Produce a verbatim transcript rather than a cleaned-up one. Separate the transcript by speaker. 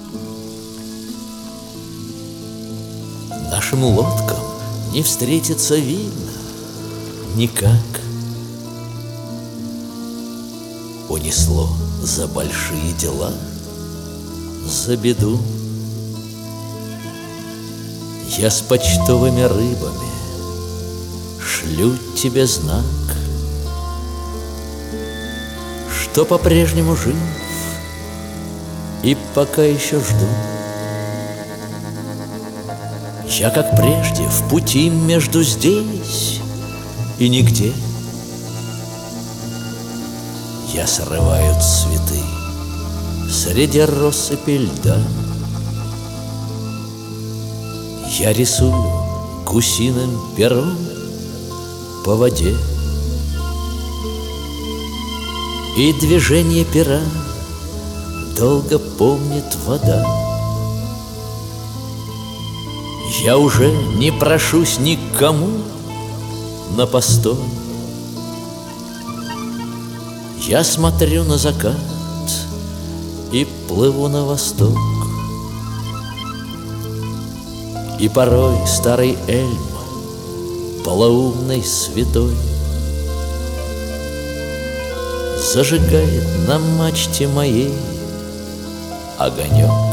Speaker 1: Нашим лодкам не встретиться видно никак. Унесло за большие дела, за беду. Я с почтовыми рыбами шлю тебе знак, что по-прежнему жив и пока еще жду. Я, как прежде, в пути между здесь и нигде. Я срываю цветы среди россыпи льда. Я рисую гусиным пером по воде, и движение пера долго помнит вода. Я уже не прошусь никому на постой. Я смотрю на закат и плыву на восток. И порой старый Эльм, полоумный святой, зажигает на мачте моей огонек.